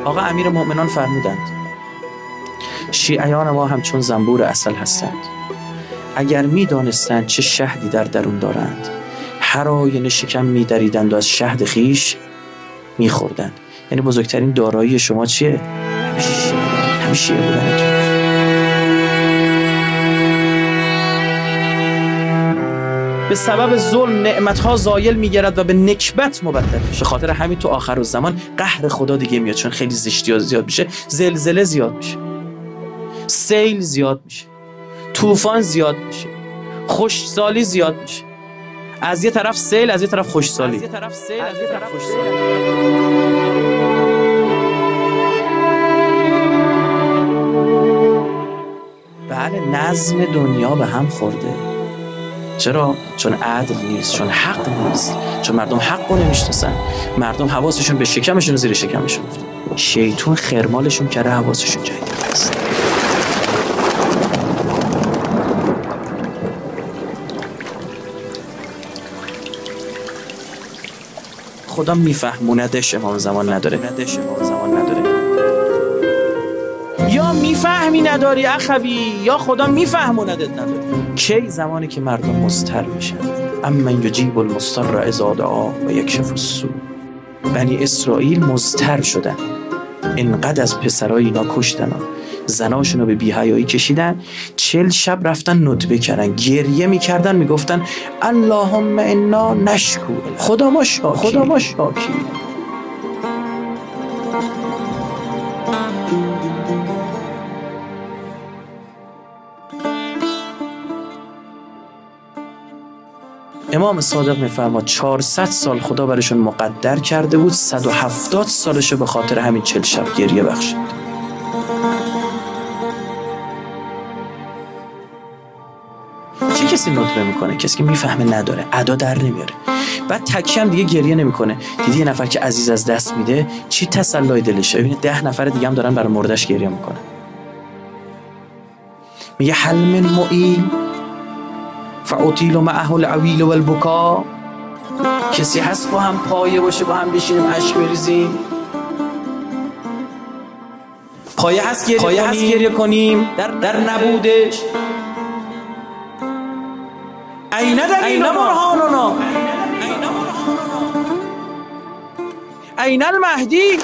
آقا امیر مؤمنان فرمودند شیعیان ما همچون زنبور عسل هستند. اگر می دانستند چه شهدی در درون دارند، هر آینه شکم می دریدند و از شهد خیش می خوردند. یعنی بزرگترین دارایی شما چیه؟ همیشه بودن. به سبب ظلم نعمتها زایل میگرد و به نکبت مبدل میشه. خاطر همین تو آخر الزمان قهر خدا دیگه میاد، چون خیلی زشتی زیاد میشه، زلزله زیاد میشه، سیل زیاد میشه، طوفان زیاد میشه، خشکسالی زیاد میشه. از یه طرف سیل، از یه طرف خشکسالی. بله، نظم دنیا به هم خورده. چرا؟ چون عدل نیست، چون حق نیست، چون مردم حق رو نمیشناسن. مردم حواسشون به شکمشون و زیر شکمشون افتاد. شیطون خرمالشون کرده، حواسشون جای دیگه است. خدا میفهموندش، امام زمان نداره. یا میفهمی نداری اخوی، یا خدا میفهموندت نداره. کی؟ زمانی که مردم مضطر میشن. اما یجیب المضطر اذا دعا و یکشف السوء. بنی اسرائیل مضطر شدن، اینقدر از پسرای اینا کشتن، زناشونو به بی‌حیایی کشیدن، 40 شب رفتن ندبه کردن، گریه میکردن، میگفتن اللهم انا نشکو، خدا ما شاکی. امام صادق میفرماد 400 سال خدا برشون مقدر کرده بود، 170 سالشو به خاطر همین 40 شب گریه بخشید. چه کسی ندبه میکنه؟ کسی که میفهمه نداره، ادا در نمیاره. بعد تکیم دیگه گریه نمیکنه. دیدی یه نفر که عزیز از دست میده چی تسلای دلشه؟ ببینید 10 نفر دیگه هم دارن برای مردش گریه میکنن. میگه حل من معین فاطیل معه العویل و البکا. کسی هست با هم پایه باشه، با هم بشینیم اشک بریزیم؟ پایه هست گریه کنیم در نبودش. این برهاننا، این المهدی.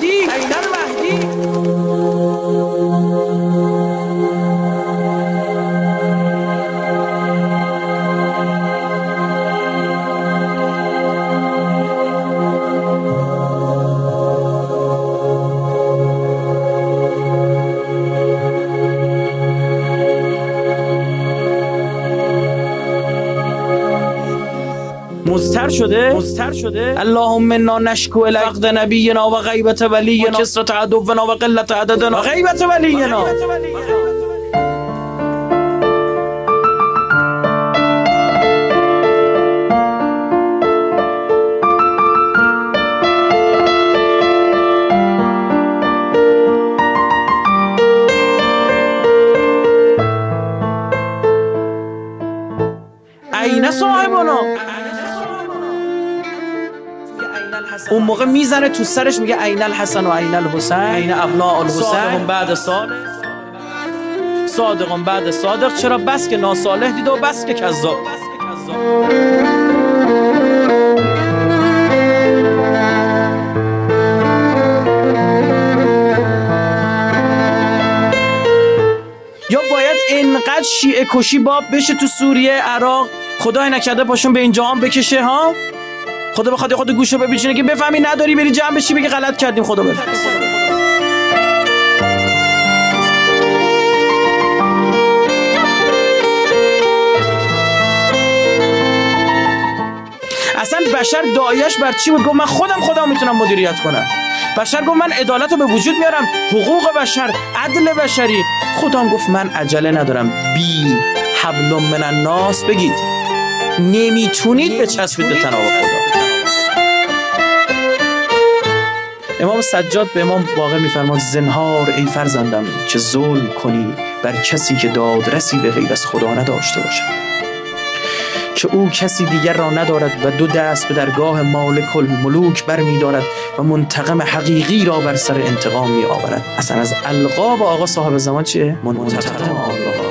مضطر شده اللهم انا نشکو الی فقد نبینا و غیبت ولینا و کثرت عدونا و قلت عددنا و غیبت ولینا. این صاحبنا. اون موقع میزنه تو سرش، میگه این الحسن و این الحسین، این ابناء الحسین، صادقون بعد صادق. چرا؟ بس که ناصالح دیده و بس که کذاب. یا باید اینقدر شیعه کشی باب بشه تو سوریه، عراق، خدای نکرده پاشون به اینجا هم بکشه ها. خدا بخواد خود گوشو بپیچونه که بفهمی نداری بری جمع بشی بگی غلط کردیم، خدا بفرست. اصلا بشر دایش بر چی بود؟ گفت من خودم میتونم مدیریت کنم. بشر گفت من عدالت رو به وجود میارم، حقوق بشر، عدل بشری. خدا هم گفت من عجله ندارم، بی حبل من الناس بگید نمیتونید بچسبید به تناب خدا. امام سجاد به امام باقر میفرماد زنهار ای فرزندم که ظلم کنی بر کسی که دادرسی به غیر از خدا نداشته باشد. که او کسی دیگر را ندارد و دو دست به درگاه مالک الملوک برمی دارد و منتقم حقیقی را بر سر انتقام می آورد. اصلا از القاب آقا صاحب زمان چیه؟ منتقم الله.